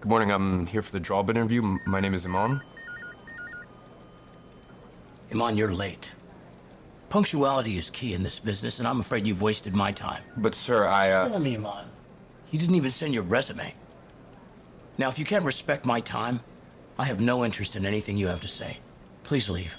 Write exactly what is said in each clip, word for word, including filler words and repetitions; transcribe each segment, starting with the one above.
Good morning, I'm here for the job interview. M- My name is Iman. Iman, you're late. Punctuality is key in this business, and I'm afraid you've wasted my time. But sir, I, uh... Spare me, Iman. You didn't even send your resume. Now, if you can't respect my time, I have no interest in anything you have to say. Please leave.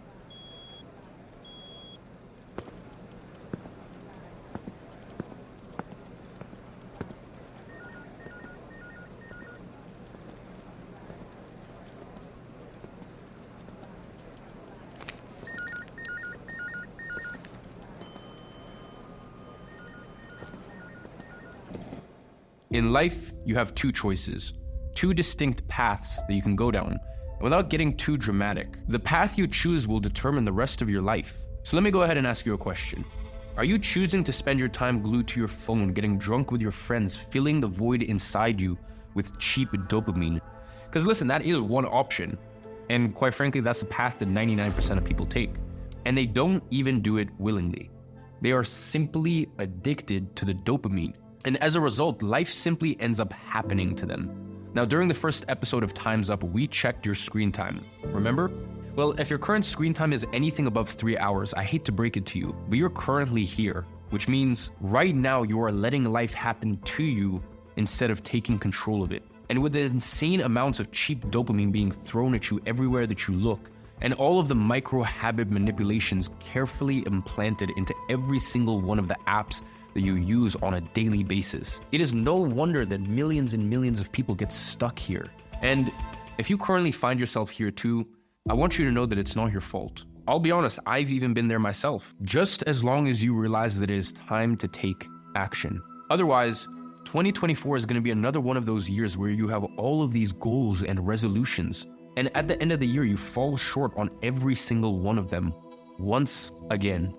In life, you have two choices, two distinct paths that you can go down. And without getting too dramatic, the path you choose will determine the rest of your life. So let me go ahead and ask you a question. Are you choosing to spend your time glued to your phone, getting drunk with your friends, filling the void inside you with cheap dopamine? Because listen, that is one option. And quite frankly, that's the path that ninety-nine percent of people take. And they don't even do it willingly. They are simply addicted to the dopamine. And as a result, life simply ends up happening to them. Now, during the first episode of Time's Up, we checked your screen time. Remember? Well, if your current screen time is anything above three hours, I hate to break it to you, but you're currently here, which means right now you are letting life happen to you instead of taking control of it. And with the insane amounts of cheap dopamine being thrown at you everywhere that you look, and all of the micro habit manipulations carefully implanted into every single one of the apps that you use on a daily basis, it is no wonder that millions and millions of people get stuck here. And if you currently find yourself here too, I want you to know that it's not your fault. I'll be honest, I've even been there myself, just as long as you realize that it is time to take action. Otherwise, twenty twenty-four is going to be another one of those years where you have all of these goals and resolutions, and at the end of the year, you fall short on every single one of them, once again.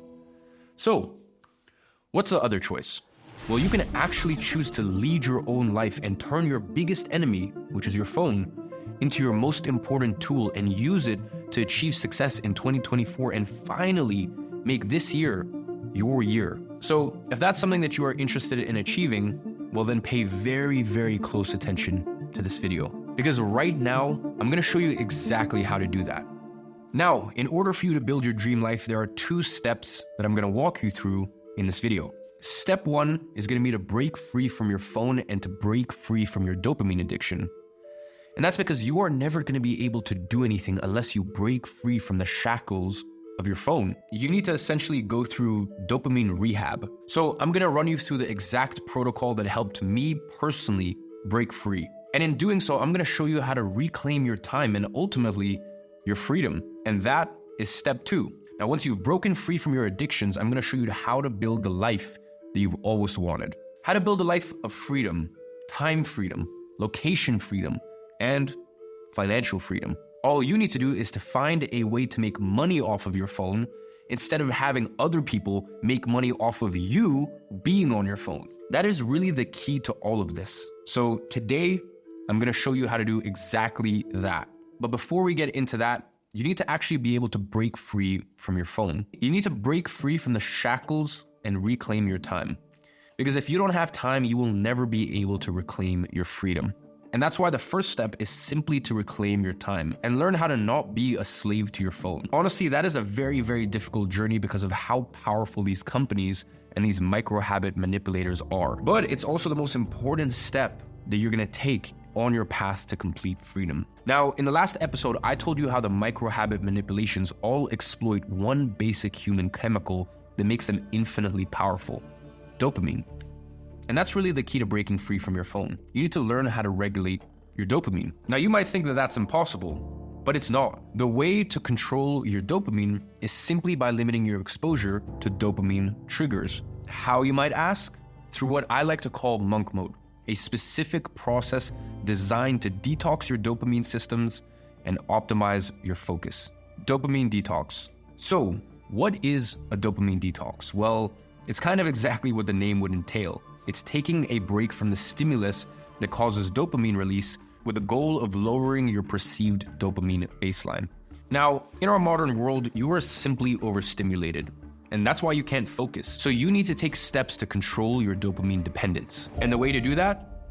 So, what's the other choice? Well, you can actually choose to lead your own life and turn your biggest enemy, which is your phone, into your most important tool and use it to achieve success in twenty twenty-four and finally make this year your year. So if that's something that you are interested in achieving, well then pay very, very close attention to this video. Because right now, I'm gonna show you exactly how to do that. Now, in order for you to build your dream life, there are two steps that I'm gonna walk you through in this video. Step one is gonna be to break free from your phone and to break free from your dopamine addiction. And that's because you are never gonna be able to do anything unless you break free from the shackles of your phone. You need to essentially go through dopamine rehab. So I'm gonna run you through the exact protocol that helped me personally break free. And in doing so, I'm gonna show you how to reclaim your time and ultimately your freedom. And that is step two. Now, once you've broken free from your addictions, I'm gonna show you how to build the life that you've always wanted. How to build a life of freedom, time freedom, location freedom, and financial freedom. All you need to do is to find a way to make money off of your phone instead of having other people make money off of you being on your phone. That is really the key to all of this. So today, I'm gonna show you how to do exactly that. But before we get into that, you need to actually be able to break free from your phone. You need to break free from the shackles and reclaim your time. Because if you don't have time, you will never be able to reclaim your freedom. And that's why the first step is simply to reclaim your time and learn how to not be a slave to your phone. Honestly, that is a very, very difficult journey because of how powerful these companies and these micro habit manipulators are. But it's also the most important step that you're gonna take on your path to complete freedom. Now, in the last episode, I told you how the micro habit manipulations all exploit one basic human chemical that makes them infinitely powerful: dopamine. And that's really the key to breaking free from your phone. You need to learn how to regulate your dopamine. Now, you might think that that's impossible, but it's not. The way to control your dopamine is simply by limiting your exposure to dopamine triggers. How, you might ask? Through what I like to call monk mode, a specific process designed to detox your dopamine systems and optimize your focus. Dopamine detox. So, what is a dopamine detox? Well, it's kind of exactly what the name would entail. It's taking a break from the stimulus that causes dopamine release with the goal of lowering your perceived dopamine baseline. Now, in our modern world, you are simply overstimulated, and that's why you can't focus. So you need to take steps to control your dopamine dependence. And the way to do that?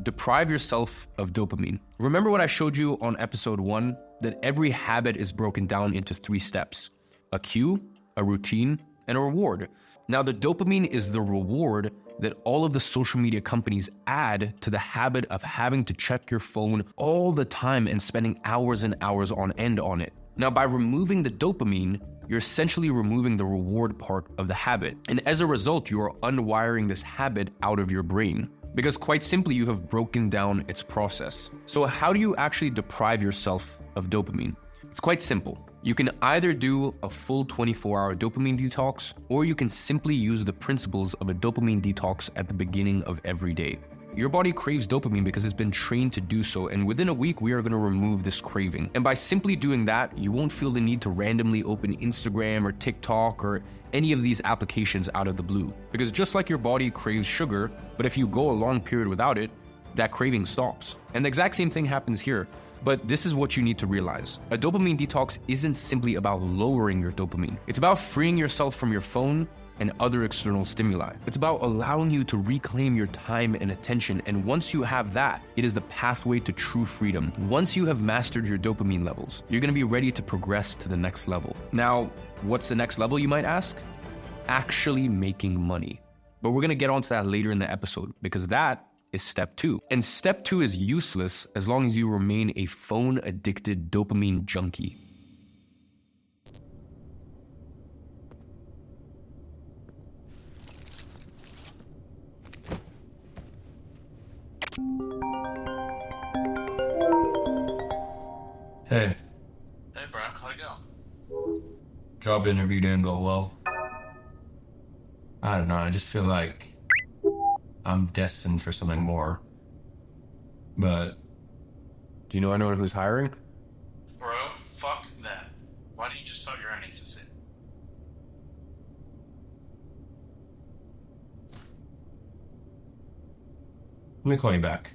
deprive yourself of dopamine. Remember what I showed you on episode one? That every habit is broken down into three steps: a cue, a routine, and a reward. Now, the dopamine is the reward that all of the social media companies add to the habit of having to check your phone all the time and spending hours and hours on end on it. Now, by removing the dopamine, you're essentially removing the reward part of the habit. And as a result, you are unwiring this habit out of your brain. Because quite simply, you have broken down its process. So how do you actually deprive yourself of dopamine? It's quite simple. You can either do a full twenty-four hour dopamine detox, or you can simply use the principles of a dopamine detox at the beginning of every day. Your body craves dopamine because it's been trained to do so, and within a week, we are going to remove this craving. And by simply doing that, you won't feel the need to randomly open Instagram or TikTok or any of these applications out of the blue. Because just like your body craves sugar, but if you go a long period without it, that craving stops. And the exact same thing happens here. But this is what you need to realize. A dopamine detox isn't simply about lowering your dopamine. It's about freeing yourself from your phone and other external stimuli. It's about allowing you to reclaim your time and attention. And once you have that, it is the pathway to true freedom. Once you have mastered your dopamine levels, you're gonna be ready to progress to the next level. Now, what's the next level, you might ask? Actually making money. But we're gonna get onto that later in the episode, because that is step two. And step two is useless as long as you remain a phone-addicted dopamine junkie. Hey, Hey, Brian, how'd it go? job interview didn't go well. I don't know, I just feel like I'm destined for something more. But, do you know anyone who's hiring? Bro, fuck that. Why don't you just start your own agency? Let me call you back.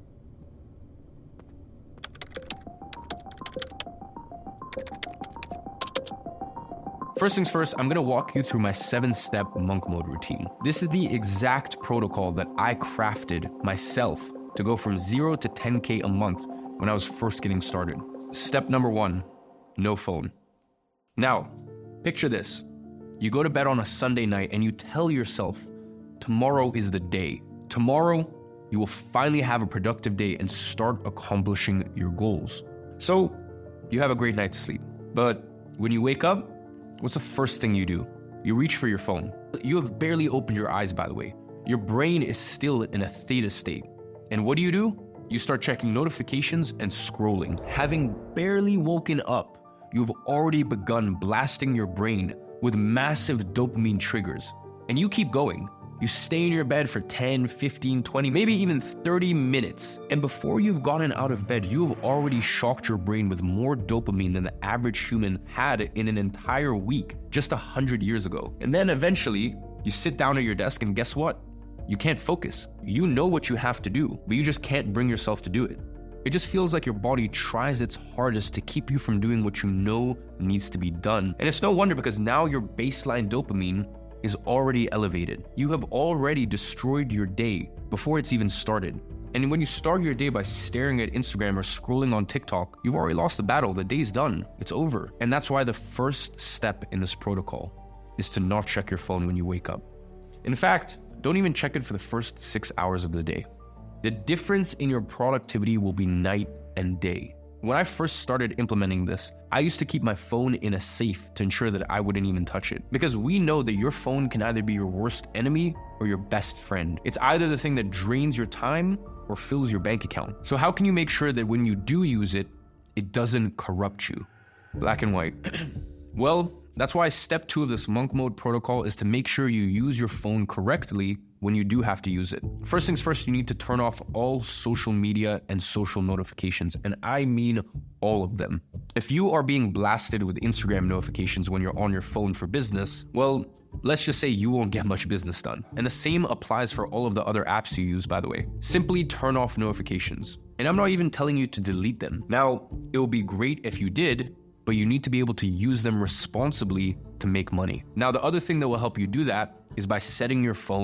First things first, I'm gonna walk you through my seven-step monk mode routine. This is the exact protocol that I crafted myself to go from zero to ten K a month when I was first getting started. Step number one, no phone. Now, picture this. You go to bed on a Sunday night and you tell yourself, tomorrow is the day. Tomorrow, you will finally have a productive day and start accomplishing your goals. So, you have a great night's sleep. But when you wake up, what's the first thing you do? You reach for your phone. You have barely opened your eyes, by the way. Your brain is still in a theta state. And what do you do? You start checking notifications and scrolling. Having barely woken up, you've already begun blasting your brain with massive dopamine triggers. And you keep going. You stay in your bed for ten, fifteen, twenty, maybe even thirty minutes. And before you've gotten out of bed, you have already shocked your brain with more dopamine than the average human had in an entire week just a hundred years ago. And then eventually, you sit down at your desk and guess what? You can't focus. You know what you have to do, but you just can't bring yourself to do it. It just feels like your body tries its hardest to keep you from doing what you know needs to be done. And it's no wonder, because now your baseline dopamine is already elevated. You have already destroyed your day before it's even started. And when you start your day by staring at Instagram or scrolling on TikTok, you've already lost the battle. The day's done. It's over. And that's why the first step in this protocol is to not check your phone when you wake up. In fact, don't even check it for the first six hours of the day. The difference in your productivity will be night and day. When I first started implementing this, I used to keep my phone in a safe to ensure that I wouldn't even touch it. Because we know that your phone can either be your worst enemy or your best friend. It's either the thing that drains your time or fills your bank account. So how can you make sure that when you do use it, it doesn't corrupt you? Black and white. Well, that's why step two of this monk mode protocol is to make sure you use your phone correctly when you do have to use it. First things first, you need to turn off all social media and social notifications, and I mean all of them. If you are being blasted with Instagram notifications when you're on your phone for business, well, let's just say you won't get much business done. And the same applies for all of the other apps you use, by the way. Simply turn off notifications. And I'm not even telling you to delete them. Now, it would be great if you did, but you need to be able to use them responsibly to make money. Now, the other thing that will help you do that is by setting your phone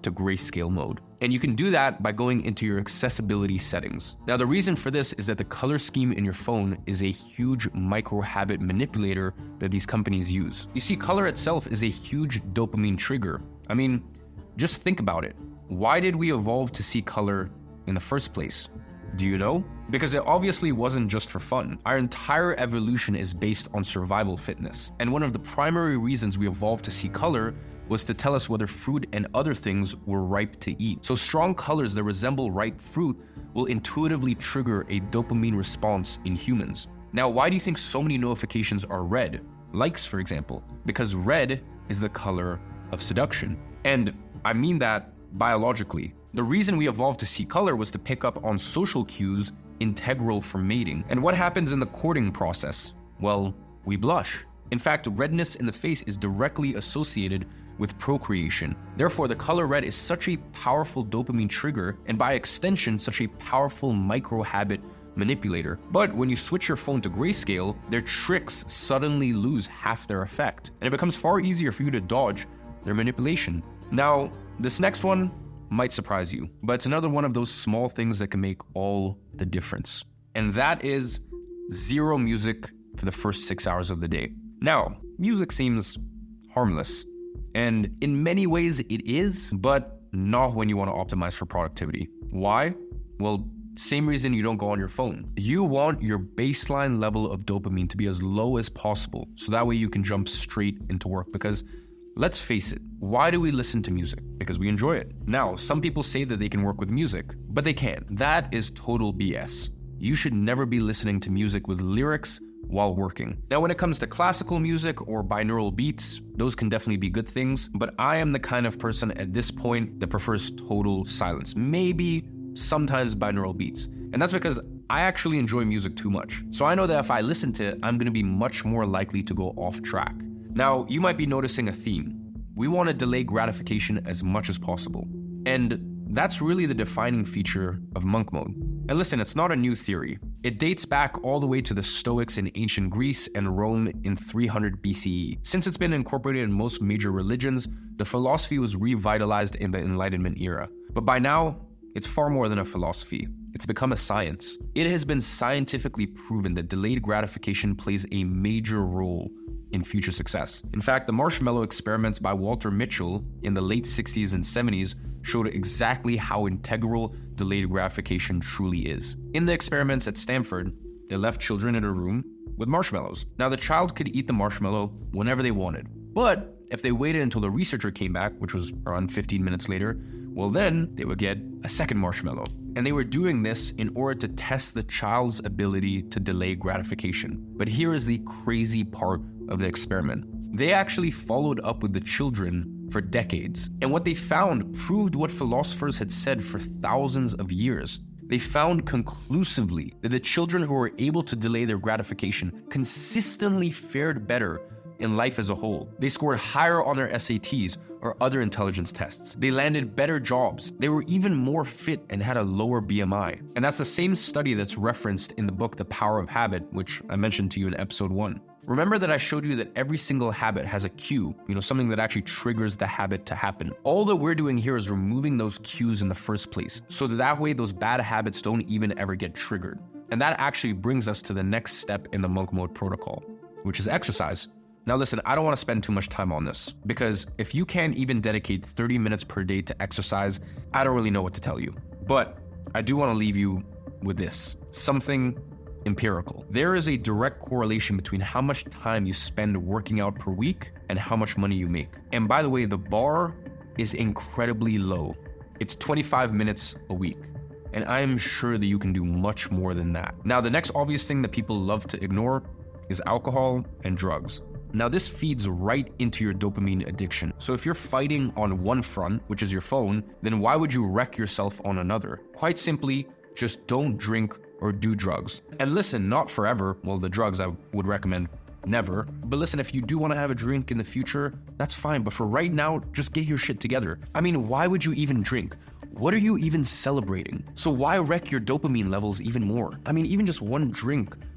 to grayscale mode. And you can do that by going into your accessibility settings. Now, the reason for this is that the color scheme in your phone is a huge micro habit manipulator that these companies use. You see, color itself is a huge dopamine trigger. I mean, just think about it. Why did we evolve to see color in the first place? Do you know? Because it obviously wasn't just for fun. Our entire evolution is based on survival fitness. And one of the primary reasons we evolved to see color was to tell us whether fruit and other things were ripe to eat. So strong colors that resemble ripe fruit will intuitively trigger a dopamine response in humans. Now, why do you think so many notifications are red? Likes, for example. Because red is the color of seduction. And I mean that biologically. The reason we evolved to see color was to pick up on social cues integral for mating. And what happens in the courting process? Well, we blush. In fact, redness in the face is directly associated with procreation. Therefore, the color red is such a powerful dopamine trigger, and by extension, such a powerful micro-habit manipulator. But when you switch your phone to grayscale, their tricks suddenly lose half their effect, and it becomes far easier for you to dodge their manipulation. Now, this next one might surprise you, but it's another one of those small things that can make all the difference. And that is zero music for the first six hours of the day. Now, music seems harmless, and in many ways it is, but not when you want to optimize for productivity. Why? Well, same reason you don't go on your phone. You want your baseline level of dopamine to be as low as possible, so that way you can jump straight into work. Because let's face it, why do we listen to music? Because we enjoy it. Now, some people say that they can work with music, but they can't. That is total B S. You should never be listening to music with lyrics while working. Now, when it comes to classical music or binaural beats, those can definitely be good things, but I am the kind of person at this point that prefers total silence. Maybe sometimes binaural beats. And that's because I actually enjoy music too much. So I know that if I listen to it, I'm gonna be much more likely to go off track. Now, you might be noticing a theme. We want to delay gratification as much as possible. And that's really the defining feature of monk mode. And listen, it's not a new theory. It dates back all the way to the Stoics in ancient Greece and Rome in three hundred B C E. Since it's been incorporated in most major religions, the philosophy was revitalized in the Enlightenment era. But by now, it's far more than a philosophy. It's become a science. It has been scientifically proven that delayed gratification plays a major role in future success. In fact, the marshmallow experiments by Walter Mitchell in the late sixties and seventies showed exactly how integral delayed gratification truly is. In the experiments at Stanford, they left children in a room with marshmallows. Now, the child could eat the marshmallow whenever they wanted, but if they waited until the researcher came back, which was around fifteen minutes later, well then, they would get a second marshmallow. And they were doing this in order to test the child's ability to delay gratification. But here is the crazy part of the experiment. They actually followed up with the children for decades. And what they found proved what philosophers had said for thousands of years. They found conclusively that the children who were able to delay their gratification consistently fared better in life as a whole. They scored higher on their S A Ts or other intelligence tests. They landed better jobs. They were even more fit and had a lower B M I. And that's the same study that's referenced in the book The Power of Habit, which I mentioned to you in episode one. Remember that I showed you that every single habit has a cue, you know, something that actually triggers the habit to happen. All that we're doing here is removing those cues in the first place, so that that way those bad habits don't even ever get triggered. And that actually brings us to the next step in the monk mode protocol, which is exercise. Now listen, I don't want to spend too much time on this, because if you can't even dedicate thirty minutes per day to exercise, I don't really know what to tell you. But I do want to leave you with this, something empirical. There is a direct correlation between how much time you spend working out per week and how much money you make. And by the way, the bar is incredibly low. It's twenty-five minutes a week. And I am sure that you can do much more than that. Now, the next obvious thing that people love to ignore is alcohol and drugs. Now, this feeds right into your dopamine addiction. So if you're fighting on one front, which is your phone, then why would you wreck yourself on another? Quite simply, just don't drink or do drugs. And listen, not forever. Well, the drugs I would recommend never. But listen, if you do want to have a drink in the future, that's fine. But for right now, just get your shit together. I mean, why would you even drink? What are you even celebrating? So why wreck your dopamine levels even more? I mean, even just one drink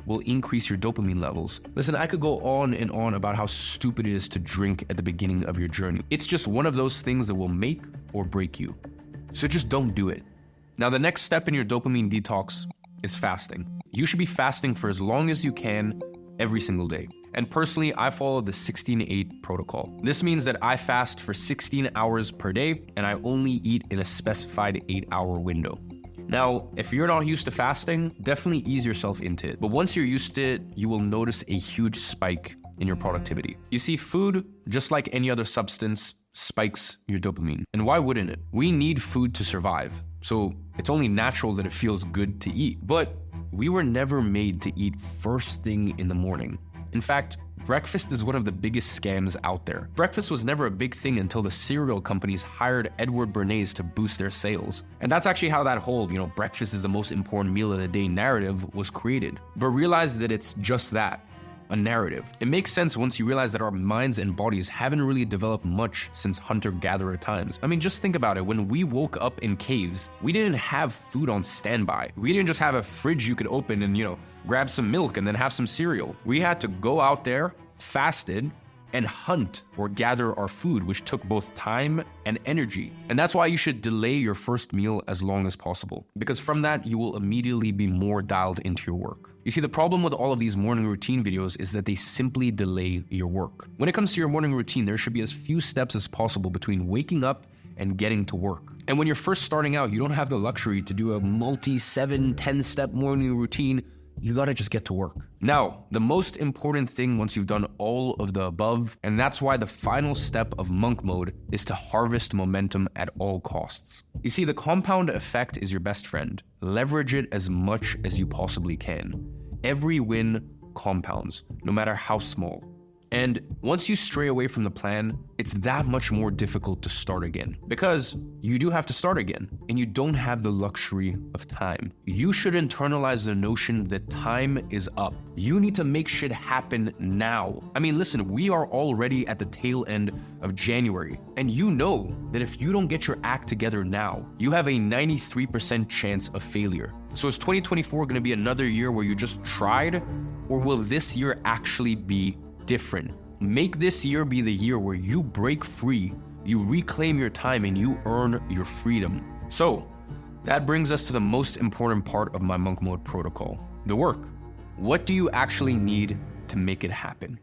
will increase your dopamine levels. Listen, I could go on and on about how stupid it is to drink at the beginning of your journey. It's just one of those things that will make or break you. So just don't do it. Now, the next step in your dopamine detox is fasting. You should be fasting for as long as you can every single day. And personally, I follow the sixteen eight protocol. This means that I fast for sixteen hours per day, and I only eat in a specified eight hour window. Now, if you're not used to fasting, definitely ease yourself into it. But once you're used to it, you will notice a huge spike in your productivity. You see, food, just like any other substance, spikes your dopamine. And why wouldn't it? We need food to survive. So it's only natural that it feels good to eat. But we were never made to eat first thing in the morning. In fact, breakfast is one of the biggest scams out there. Breakfast was never a big thing until the cereal companies hired Edward Bernays to boost their sales. And that's actually how that whole, you know, breakfast is the most important meal of the day narrative was created. But realize that it's just that, a narrative. It makes sense once you realize that our minds and bodies haven't really developed much since hunter-gatherer times. I mean, just think about it. When we woke up in caves, we didn't have food on standby. We didn't just have a fridge you could open and, you know, grab some milk and then have some cereal. We had to go out there, fasted, and hunt or gather our food, which took both time and energy. And that's why you should delay your first meal as long as possible, because from that, you will immediately be more dialed into your work. You see, the problem with all of these morning routine videos is that they simply delay your work. When it comes to your morning routine, there should be as few steps as possible between waking up and getting to work. And when you're first starting out, you don't have the luxury to do a multi seven, ten step morning routine. You gotta just get to work. Now, the most important thing once you've done all of the above, and that's why the final step of monk mode is to harvest momentum at all costs. You see, the compound effect is your best friend. Leverage it as much as you possibly can. Every win compounds, no matter how small. And once you stray away from the plan, it's that much more difficult to start again. Because you do have to start again, and you don't have the luxury of time. You should internalize the notion that time is up. You need to make shit happen now. I mean, listen, we are already at the tail end of January, and you know that if you don't get your act together now, you have a ninety-three percent chance of failure. So is twenty twenty-four gonna be another year where you just tried, or will this year actually be different? Make this year be the year where you break free, you reclaim your time, and you earn your freedom. So that brings us to the most important part of my monk mode protocol, the work. What do you actually need to make it happen?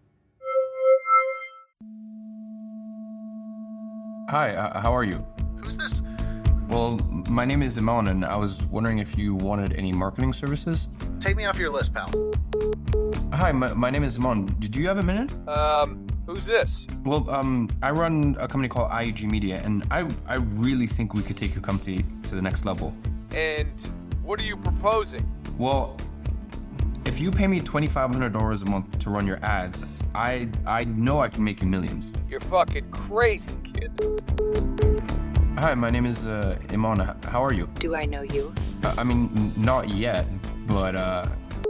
Hi, uh, how are you? Who's this? Well, my name is Imon, and I was wondering if you wanted any marketing services? Take me off your list, pal. Hi, my, my name is Imon. Did you have a minute? Um, who's this? Well, um, I run a company called I E G Media, and I, I really think we could take your company to the next level. And what are you proposing? Well, if you pay me twenty-five hundred dollars a month to run your ads, I, I know I can make you millions. You're fucking crazy, kid. Hi, my name is uh, Imon. How are you? Do I know you? Uh, I mean, n- not yet, but uh...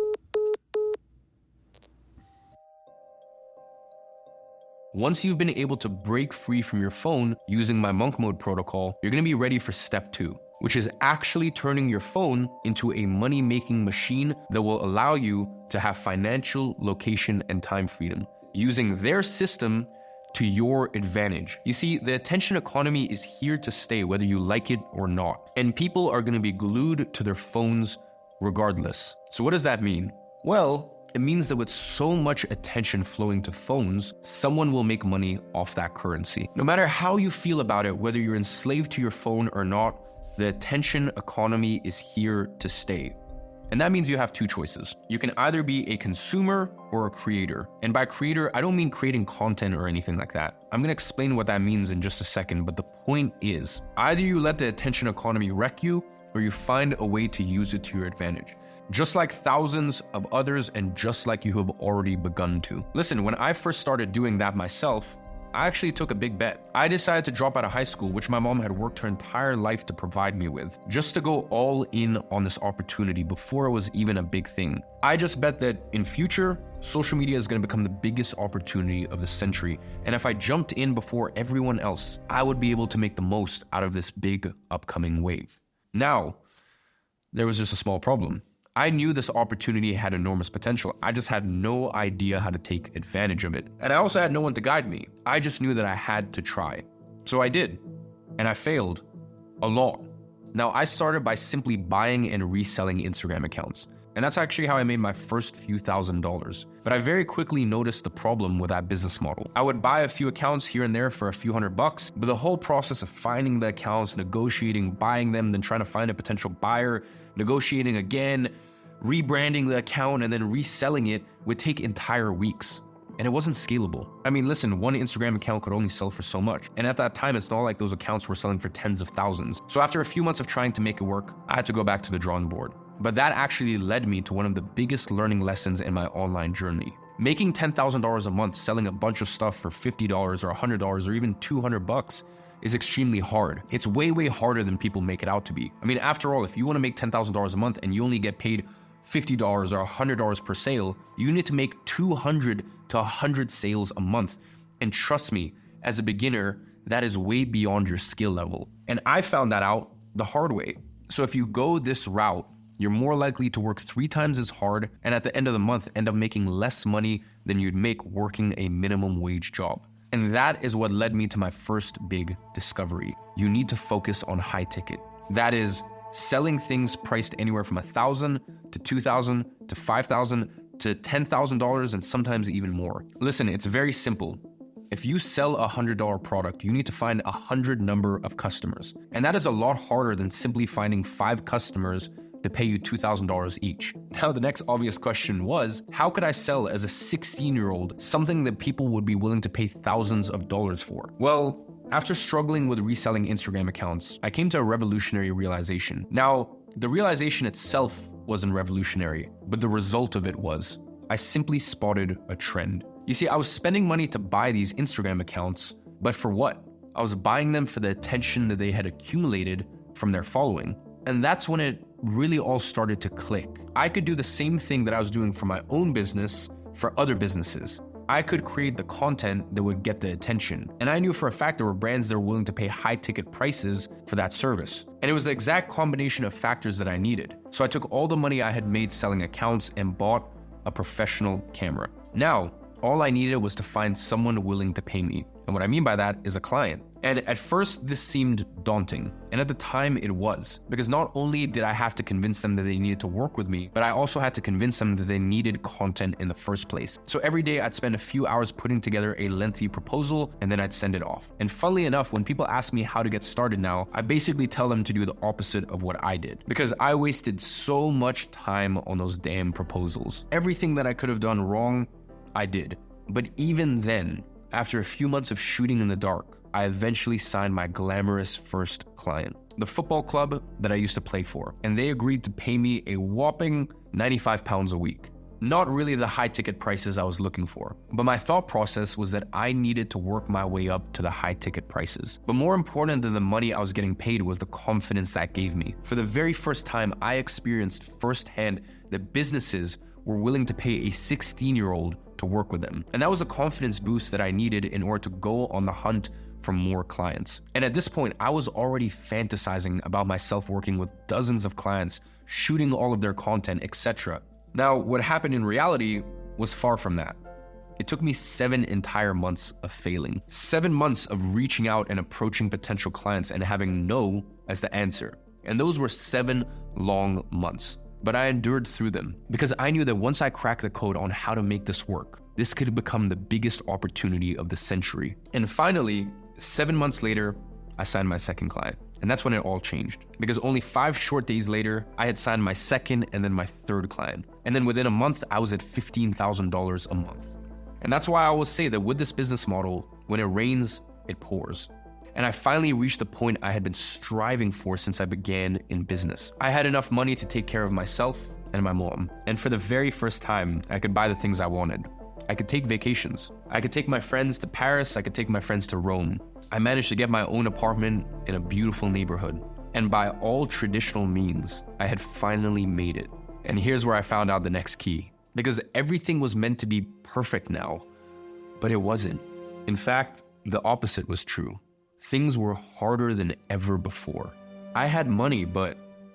Once you've been able to break free from your phone using my monk mode protocol, you're gonna be ready for step two, which is actually turning your phone into a money-making machine that will allow you to have financial, location, and time freedom, using their system to your advantage. You see, the attention economy is here to stay whether you like it or not, and people are gonna be glued to their phones regardless. So what does that mean? Well, it means that with so much attention flowing to phones, someone will make money off that currency. No matter how you feel about it, whether you're enslaved to your phone or not, the attention economy is here to stay. And that means you have two choices. You can either be a consumer or a creator. And by creator, I don't mean creating content or anything like that. I'm gonna explain what that means in just a second, but the point is, either you let the attention economy wreck you, or you find a way to use it to your advantage. Just like thousands of others, and just like you have already begun to. Listen, when I first started doing that myself, I actually took a big bet. I decided to drop out of high school, which my mom had worked her entire life to provide me with, just to go all in on this opportunity before it was even a big thing. I just bet that in future, social media is going to become the biggest opportunity of the century. And if I jumped in before everyone else, I would be able to make the most out of this big upcoming wave. Now, there was just a small problem. I knew this opportunity had enormous potential. I just had no idea how to take advantage of it. And I also had no one to guide me. I just knew that I had to try. So I did. And I failed a lot. Now, I started by simply buying and reselling Instagram accounts. And that's actually how I made my first few thousand dollars. But I very quickly noticed the problem with that business model. I would buy a few accounts here and there for a few hundred bucks, but the whole process of finding the accounts, negotiating, buying them, then trying to find a potential buyer, negotiating again, rebranding the account, and then reselling it would take entire weeks. And it wasn't scalable. I mean, listen, one Instagram account could only sell for so much. And at that time, it's not like those accounts were selling for tens of thousands. So after a few months of trying to make it work, I had to go back to the drawing board. But that actually led me to one of the biggest learning lessons in my online journey. Making ten thousand dollars a month selling a bunch of stuff for fifty dollars or one hundred dollars or even two hundred bucks is extremely hard. It's way, way harder than people make it out to be. I mean, after all, if you want to make ten thousand dollars a month and you only get paid fifty dollars or one hundred dollars per sale, you need to make two hundred to one hundred sales a month. And trust me, as a beginner, that is way beyond your skill level. And I found that out the hard way. So if you go this route, you're more likely to work three times as hard and at the end of the month end up making less money than you'd make working a minimum wage job. And that is what led me to my first big discovery. You need to focus on high ticket. That is selling things priced anywhere from one thousand dollars to two thousand dollars to five thousand dollars to ten thousand dollars and sometimes even more. Listen, it's very simple. If you sell a one hundred dollars product, you need to find a one hundred number of customers. And that is a lot harder than simply finding five customers to pay you two thousand dollars each. Now, the next obvious question was, how could I sell as a sixteen-year-old something that people would be willing to pay thousands of dollars for? Well, after struggling with reselling Instagram accounts, I came to a revolutionary realization. Now, the realization itself wasn't revolutionary, but the result of it was. I simply spotted a trend. You see, I was spending money to buy these Instagram accounts, but for what? I was buying them for the attention that they had accumulated from their following. And that's when it really all started to click. I could do the same thing that I was doing for my own business for other businesses. I could create the content that would get the attention. And I knew for a fact there were brands that were willing to pay high ticket prices for that service. And it was the exact combination of factors that I needed. So I took all the money I had made selling accounts and bought a professional camera. Now, all I needed was to find someone willing to pay me. And what I mean by that is a client. And at first, this seemed daunting. And at the time, it was. Because not only did I have to convince them that they needed to work with me, but I also had to convince them that they needed content in the first place. So every day, I'd spend a few hours putting together a lengthy proposal, and then I'd send it off. And funnily enough, when people ask me how to get started now, I basically tell them to do the opposite of what I did. Because I wasted so much time on those damn proposals. Everything that I could have done wrong, I did. But even then, after a few months of shooting in the dark, I eventually signed my glamorous first client, the football club that I used to play for, and they agreed to pay me a whopping ninety-five pounds a week. Not really the high ticket prices I was looking for, but my thought process was that I needed to work my way up to the high ticket prices. But more important than the money I was getting paid was the confidence that gave me. For the very first time, I experienced firsthand that businesses were willing to pay a sixteen-year-old to work with them. And that was a confidence boost that I needed in order to go on the hunt for more clients. And at this point, I was already fantasizing about myself working with dozens of clients, shooting all of their content, et cetera. Now, what happened in reality was far from that. It took me seven entire months of failing. Seven months of reaching out and approaching potential clients and having no as the answer. And those were seven long months. But I endured through them because I knew that once I cracked the code on how to make this work, this could become the biggest opportunity of the century. And finally, seven months later, I signed my second client. And that's when it all changed. Because only five short days later, I had signed my second and then my third client. And then within a month, I was at fifteen thousand dollars a month. And that's why I always say that with this business model, when it rains, it pours. And I finally reached the point I had been striving for since I began in business. I had enough money to take care of myself and my mom. And for the very first time, I could buy the things I wanted. I could take vacations. I could take my friends to Paris. I could take my friends to Rome. I managed to get my own apartment in a beautiful neighborhood. And by all traditional means, I had finally made it. And here's where I found out the next key. Because everything was meant to be perfect now, but it wasn't. In fact, the opposite was true. Things were harder than ever before. I had money, but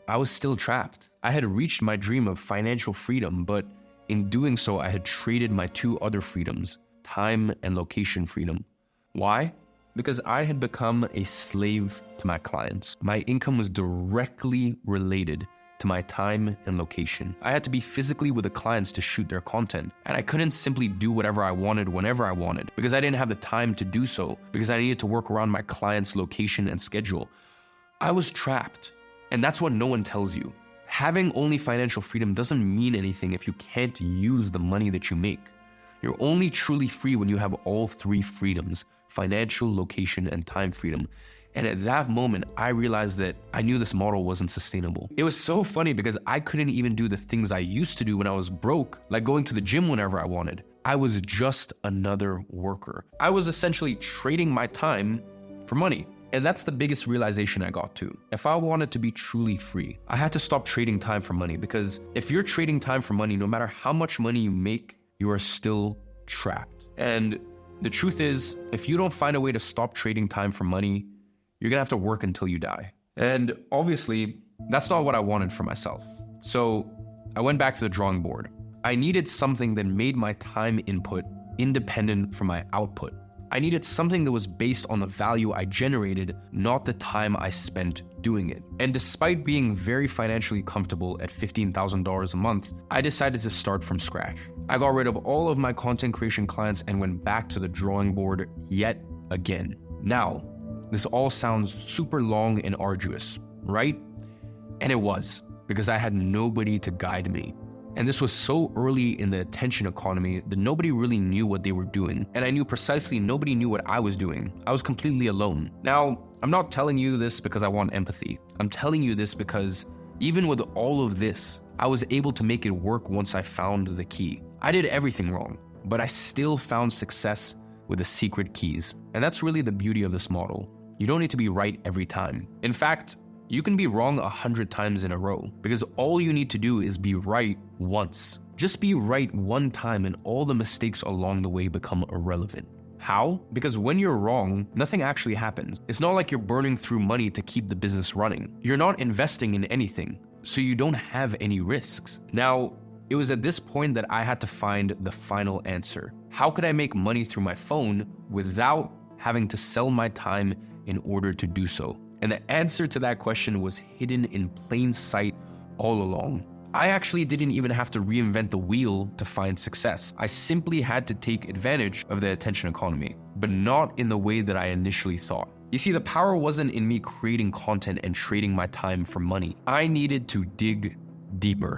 I was still trapped. I had reached my dream of financial freedom, but in doing so, I had traded my two other freedoms, time and location freedom. Why? Because I had become a slave to my clients. My income was directly related to my time and location. I had to be physically with the clients to shoot their content, and I couldn't simply do whatever I wanted whenever I wanted because I didn't have the time to do so because I needed to work around my client's location and schedule. I was trapped, and that's what no one tells you. Having only financial freedom doesn't mean anything if you can't use the money that you make. You're only truly free when you have all three freedoms: financial, location, and time freedom. And at that moment, I realized that I knew this model wasn't sustainable. It was so funny because I couldn't even do the things I used to do when I was broke, like going to the gym whenever I wanted. I was just another worker. I was essentially trading my time for money. And that's the biggest realization I got to. If I wanted to be truly free, I had to stop trading time for money, because if you're trading time for money, no matter how much money you make, you are still trapped. And the truth is, if you don't find a way to stop trading time for money, you're gonna have to work until you die. And obviously, that's not what I wanted for myself. So I went back to the drawing board. I needed something that made my time input independent from my output. I needed something that was based on the value I generated, not the time I spent doing it. And despite being very financially comfortable at fifteen thousand dollars a month, I decided to start from scratch. I got rid of all of my content creation clients and went back to the drawing board yet again. Now, this all sounds super long and arduous, right? And it was, because I had nobody to guide me. And this was so early in the attention economy that nobody really knew what they were doing. And I knew precisely nobody knew what I was doing. I was completely alone. Now, I'm not telling you this because I want empathy. I'm telling you this because even with all of this, I was able to make it work once I found the key. I did everything wrong, but I still found success with the secret keys. And that's really the beauty of this model. You don't need to be right every time. In fact, you can be wrong a hundred times in a row, because all you need to do is be right once. Just be right one time and all the mistakes along the way become irrelevant. How? Because when you're wrong, nothing actually happens. It's not like you're burning through money to keep the business running. You're not investing in anything, so you don't have any risks. Now, it was at this point that I had to find the final answer. How could I make money through my phone without having to sell my time in order to do so? And the answer to that question was hidden in plain sight all along. I actually didn't even have to reinvent the wheel to find success. I simply had to take advantage of the attention economy, but not in the way that I initially thought. You see, the power wasn't in me creating content and trading my time for money. I needed to dig deeper.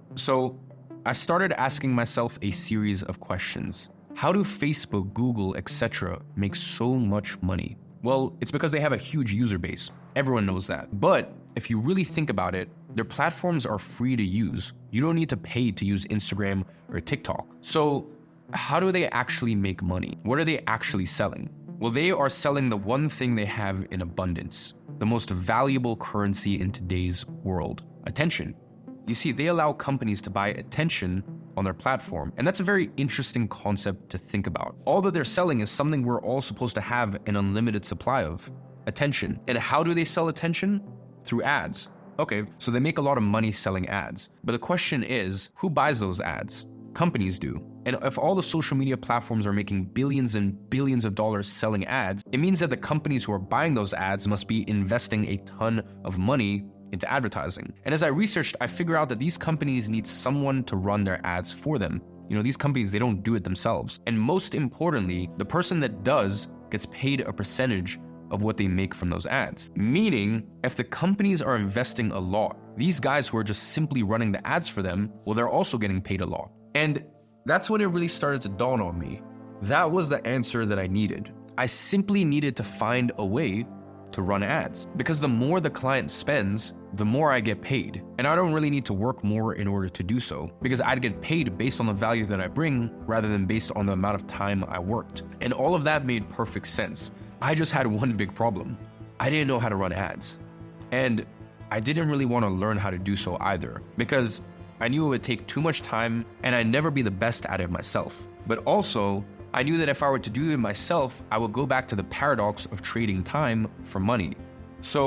So I started asking myself a series of questions. How do Facebook, Google, et cetera make so much money? Well, it's because they have a huge user base. Everyone knows that. But if you really think about it, their platforms are free to use. You don't need to pay to use Instagram or TikTok. So how do they actually make money? What are they actually selling? Well, they are selling the one thing they have in abundance, the most valuable currency in today's world: attention. You see, they allow companies to buy attention on their platform. And that's a very interesting concept to think about. All that they're selling is something we're all supposed to have an unlimited supply of: attention. And how do they sell attention? Through ads. Okay, so they make a lot of money selling ads. But the question is, who buys those ads? Companies do. And if all the social media platforms are making billions and billions of dollars selling ads, it means that the companies who are buying those ads must be investing a ton of money into advertising. And as I researched, I figured out that these companies need someone to run their ads for them. You know, these companies, they don't do it themselves. And most importantly, the person that does gets paid a percentage of what they make from those ads. Meaning, if the companies are investing a lot, these guys who are just simply running the ads for them, well, they're also getting paid a lot. And that's when it really started to dawn on me. That was the answer that I needed. I simply needed to find a way to run ads, because the more the client spends, the more I get paid. And I don't really need to work more in order to do so, because I'd get paid based on the value that I bring rather than based on the amount of time I worked. And all of that made perfect sense. I just had one big problem. I didn't know how to run ads. And I didn't really want to learn how to do so either, because I knew it would take too much time and I'd never be the best at it myself. But also, I knew that if I were to do it myself, I would go back to the paradox of trading time for money. So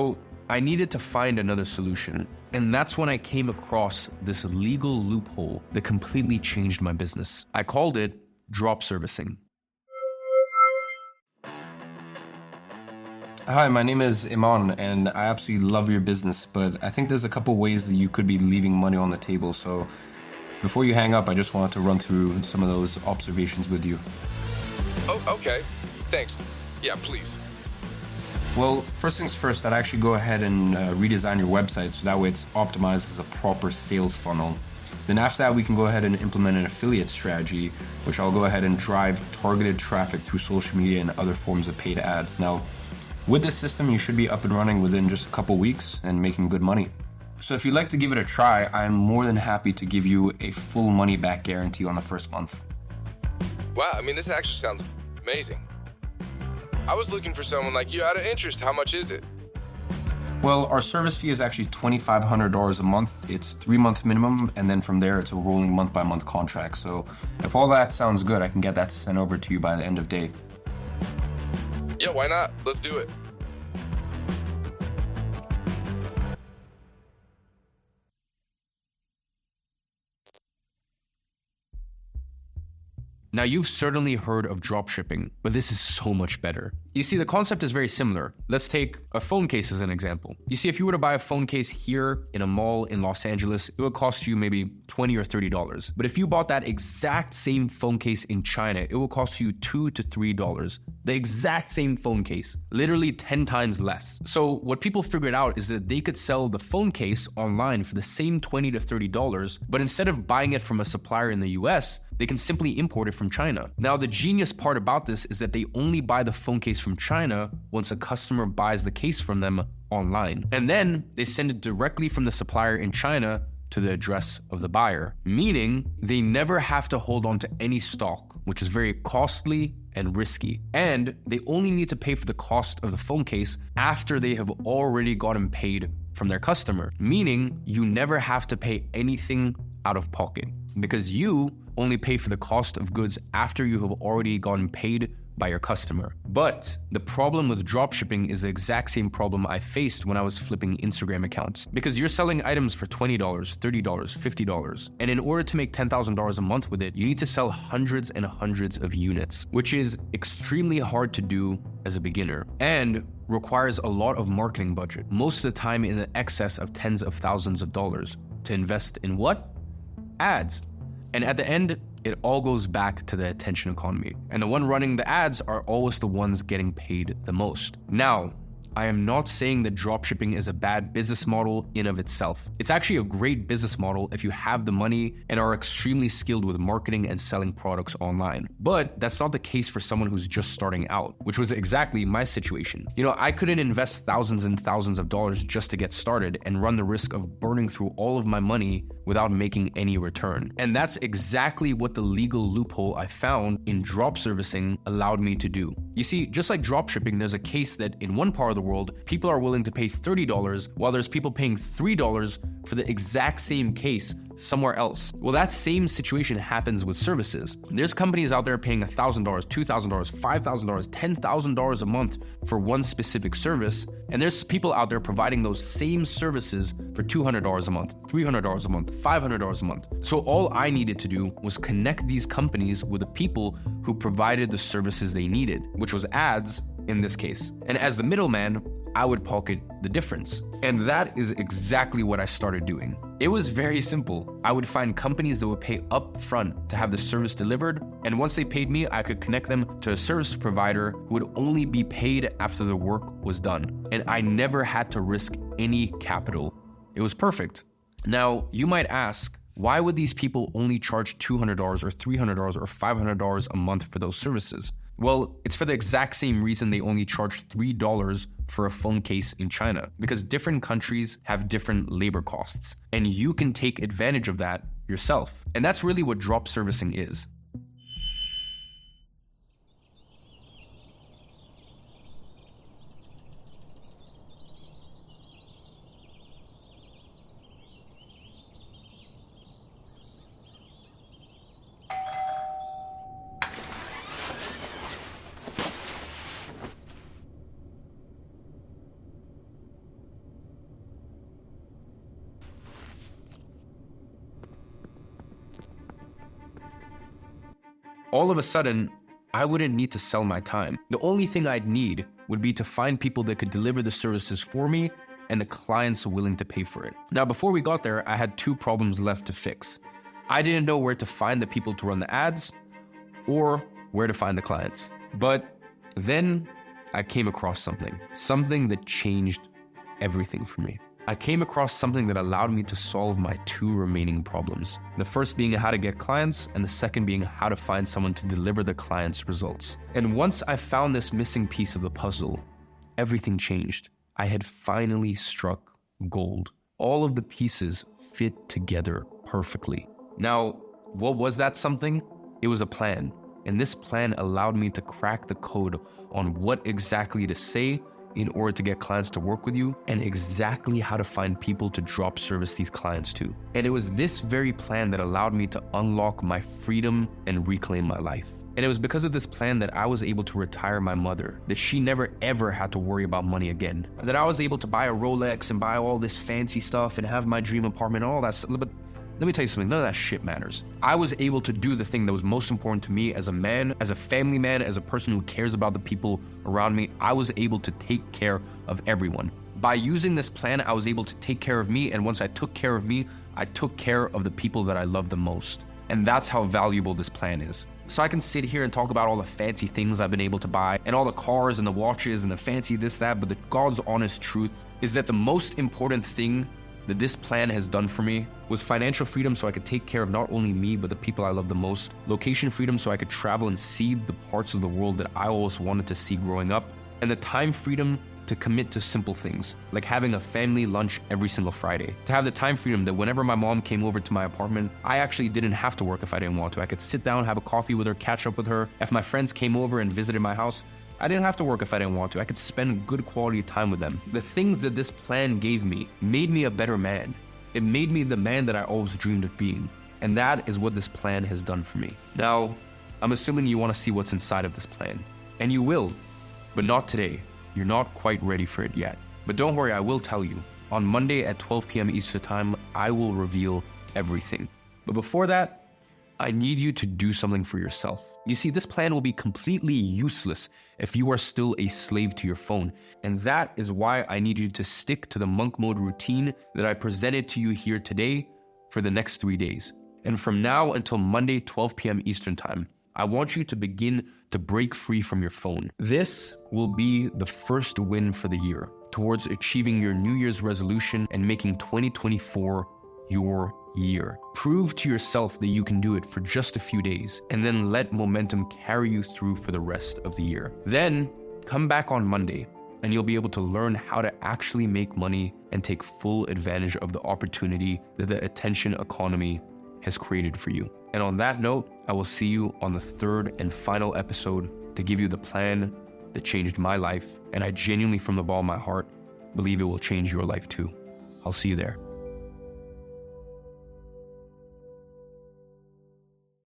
I needed to find another solution. And that's when I came across this legal loophole that completely changed my business. I called it drop servicing. Hi, my name is Iman, and I absolutely love your business, but I think there's a couple ways that you could be leaving money on the table. So before you hang up, I just wanted to run through some of those observations with you. Oh, okay. Thanks. Yeah, please. Well, first things first, I'd actually go ahead and uh, redesign your website so that way it's optimized as a proper sales funnel. Then after that, we can go ahead and implement an affiliate strategy, which I'll go ahead and drive targeted traffic through social media and other forms of paid ads. Now, with this system, you should be up and running within just a couple weeks and making good money. So if you'd like to give it a try, I'm more than happy to give you a full money back guarantee on the first month. Wow, I mean, this actually sounds amazing. I was looking for someone like you out of interest. How much is it? Well, our service fee is actually twenty-five hundred dollars a month. It's three month minimum, and then from there, it's a rolling month by month contract. So if all that sounds good, I can get that sent over to you by the end of day. Yeah, why not? Let's do it. Now, you've certainly heard of dropshipping, but this is so much better. You see, the concept is very similar. Let's take a phone case as an example. You see, if you were to buy a phone case here in a mall in Los Angeles, it would cost you maybe twenty or thirty dollars. But if you bought that exact same phone case in China, it will cost you two to three dollars. The exact same phone case, literally ten times less. So what people figured out is that they could sell the phone case online for the same twenty to thirty dollars, but instead of buying it from a supplier in the U S, they can simply import it from China. Now, the genius part about this is that they only buy the phone case from China once a customer buys the case from them online. And then they send it directly from the supplier in China to the address of the buyer, meaning they never have to hold on to any stock, which is very costly and risky. And they only need to pay for the cost of the phone case after they have already gotten paid from their customer, meaning you never have to pay anything out of pocket because you only pay for the cost of goods after you have already gotten paid by your customer. But the problem with dropshipping is the exact same problem I faced when I was flipping Instagram accounts. Because you're selling items for twenty dollars, thirty dollars, fifty dollars. And in order to make ten thousand dollars a month with it, you need to sell hundreds and hundreds of units, which is extremely hard to do as a beginner and requires a lot of marketing budget, most of the time in the excess of tens of thousands of dollars to invest in what? Ads. And at the end, it all goes back to the attention economy. And the one running the ads are always the ones getting paid the most. Now, I am not saying that dropshipping is a bad business model in of itself. It's actually a great business model if you have the money and are extremely skilled with marketing and selling products online. But that's not the case for someone who's just starting out, which was exactly my situation. You know, I couldn't invest thousands and thousands of dollars just to get started and run the risk of burning through all of my money without making any return. And that's exactly what the legal loophole I found in drop servicing allowed me to do. You see, just like dropshipping, there's a case that in one part of the world, people are willing to pay thirty dollars while there's people paying three dollars for the exact same case somewhere else. Well, that same situation happens with services. There's companies out there paying one thousand dollars, two thousand dollars, five thousand dollars, ten thousand dollars a month for one specific service. And there's people out there providing those same services for two hundred dollars a month, three hundred dollars a month, five hundred dollars a month. So all I needed to do was connect these companies with the people who provided the services they needed, which was ads in this case. And as the middleman, I would pocket the difference. And that is exactly what I started doing. It was very simple. I would find companies that would pay up front to have the service delivered, and once they paid me, I could connect them to a service provider who would only be paid after the work was done. And I never had to risk any capital. It was perfect. Now, you might ask, why would these people only charge two hundred dollars or three hundred dollars or five hundred dollars a month for those services? Well, it's for the exact same reason they only charge three dollars for a phone case in China, because different countries have different labor costs, and you can take advantage of that yourself. And that's really what drop servicing is. all of a sudden, I wouldn't need to sell my time. The only thing I'd need would be to find people that could deliver the services for me and the clients willing to pay for it. Now, before we got there, I had two problems left to fix. I didn't know where to find the people to run the ads or where to find the clients. But then I came across something, something that changed everything for me. I came across something that allowed me to solve my two remaining problems. The first being how to get clients, and the second being how to find someone to deliver the client's results. And once I found this missing piece of the puzzle, everything changed. I had finally struck gold. All of the pieces fit together perfectly. Now, what was that something? It was a plan. And this plan allowed me to crack the code on what exactly to say in order to get clients to work with you, and exactly how to find people to drop service these clients to. And it was this very plan that allowed me to unlock my freedom and reclaim my life. And it was because of this plan that I was able to retire my mother, that she never ever had to worry about money again, that I was able to buy a Rolex and buy all this fancy stuff and have my dream apartment and all that stuff. But let me tell you something, none of that shit matters. I was able to do the thing that was most important to me as a man, as a family man, as a person who cares about the people around me. I was able to take care of everyone. By using this plan, I was able to take care of me, and once I took care of me, I took care of the people that I love the most. And that's how valuable this plan is. So I can sit here and talk about all the fancy things I've been able to buy, and all the cars and the watches and the fancy this, that, but the God's honest truth is that the most important thing that this plan has done for me was financial freedom, so I could take care of not only me, but the people I love the most. Location freedom, so I could travel and see the parts of the world that I always wanted to see growing up. And the time freedom to commit to simple things, like having a family lunch every single Friday. To have the time freedom that whenever my mom came over to my apartment, I actually didn't have to work if I didn't want to. I could sit down, have a coffee with her, catch up with her. If my friends came over and visited my house, I didn't have to work if I didn't want to. I could spend good quality time with them. The things that this plan gave me made me a better man. It made me the man that I always dreamed of being. And that is what this plan has done for me. Now, I'm assuming you want to see what's inside of this plan. And you will, but not today. You're not quite ready for it yet. But don't worry, I will tell you. On Monday at twelve p.m. Eastern Time, I will reveal everything. But before that, I need you to do something for yourself. You see, this plan will be completely useless if you are still a slave to your phone. And that is why I need you to stick to the monk mode routine that I presented to you here today for the next three days. And from now until Monday, twelve p.m. Eastern Time, I want you to begin to break free from your phone. This will be the first win for the year towards achieving your New Year's resolution and making twenty twenty-four your year. Prove to yourself that you can do it for just a few days, and then let momentum carry you through for the rest of the year. Then come back on Monday and you'll be able to learn how to actually make money and take full advantage of the opportunity that the attention economy has created for you. And on that note, I will see you on the third and final episode to give you the plan that changed my life, and I genuinely, from the bottom of my heart, believe it will change your life too. I'll see you there.